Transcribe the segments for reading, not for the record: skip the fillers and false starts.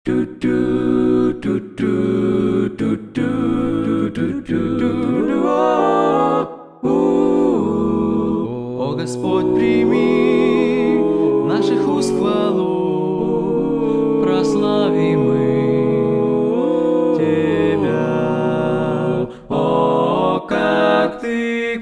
О Господь, прими наших уст хвалу, прославим мы Тебя. О, как Ты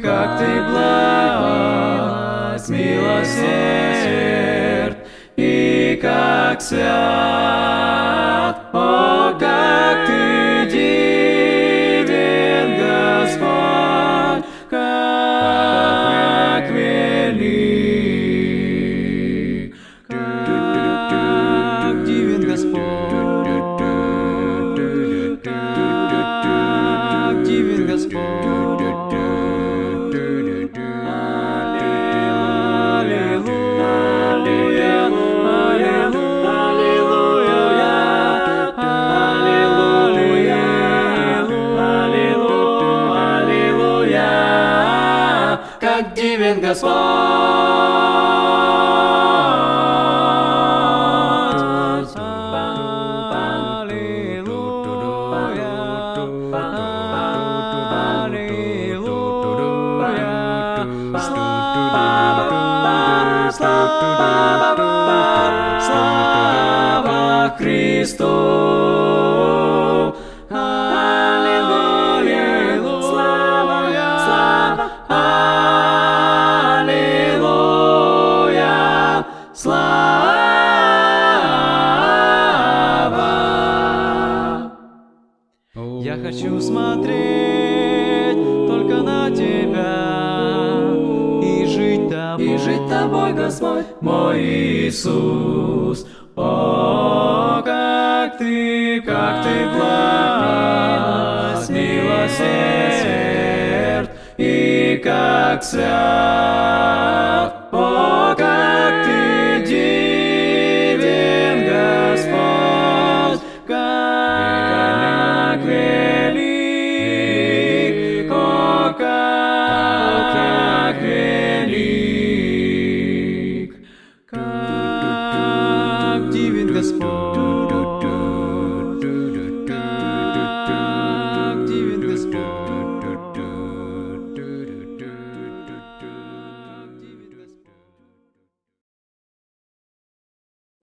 благ, милосерд и как свят. О, как Ты дивен, Господь, как велик, как дивен Господь, как дивен Господь. Как дивен Господь! Слава Христу! Слава! Я хочу смотреть только на Тебя и жить Тобой, Господь мой Иисус. О, как Ты благ, милосерд и как свят. О, как Ты дивен, Господь, как велик, о, как велик.